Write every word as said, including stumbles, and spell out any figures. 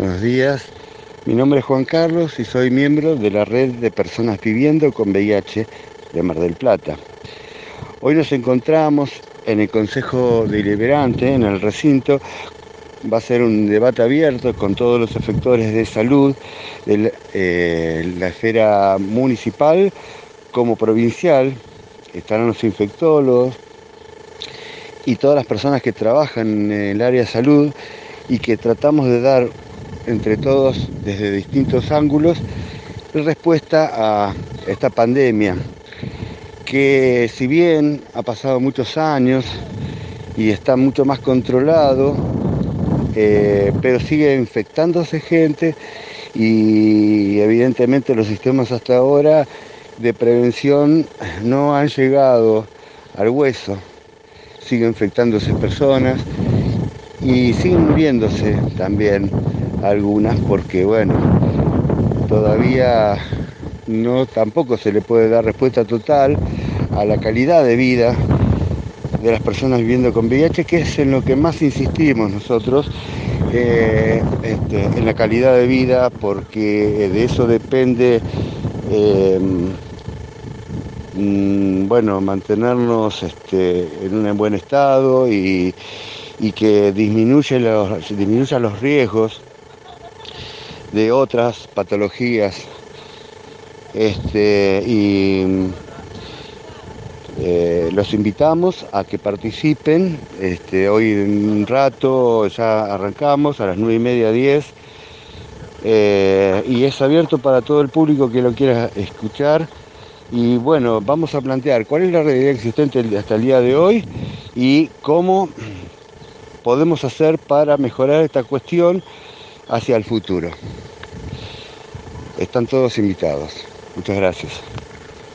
Buenos días, mi nombre es Juan Carlos y soy miembro de la red de personas viviendo con V I H de Mar del Plata. Hoy nos encontramos en el Consejo Deliberante, en el recinto. Va a ser un debate abierto con todos los efectores de salud de eh, la esfera municipal como provincial. Estarán los infectólogos y todas las personas que trabajan en el área de salud y que tratamos de dar entre todos desde distintos ángulos respuesta a esta pandemia que, si bien ha pasado muchos años y está mucho más controlado, eh, pero sigue infectándose gente y evidentemente los sistemas hasta ahora de prevención no han llegado al hueso. Siguen infectándose personas y siguen muriéndose también algunas porque, bueno, todavía no tampoco se le puede dar respuesta total a la calidad de vida de las personas viviendo con V I H, que es en lo que más insistimos nosotros, eh, este, en la calidad de vida, porque de eso depende eh, mm, bueno, mantenernos este, en un buen estado y, y que disminuye los, disminuya los riesgos de otras patologías. Este, y eh, los invitamos a que participen. Este, hoy en un rato ya arrancamos a las nueve y media, diez, eh, y es abierto para todo el público que lo quiera escuchar. Y bueno, vamos a plantear cuál es la realidad existente hasta el día de hoy y cómo podemos hacer para mejorar esta cuestión hacia el futuro. Están todos invitados. Muchas gracias.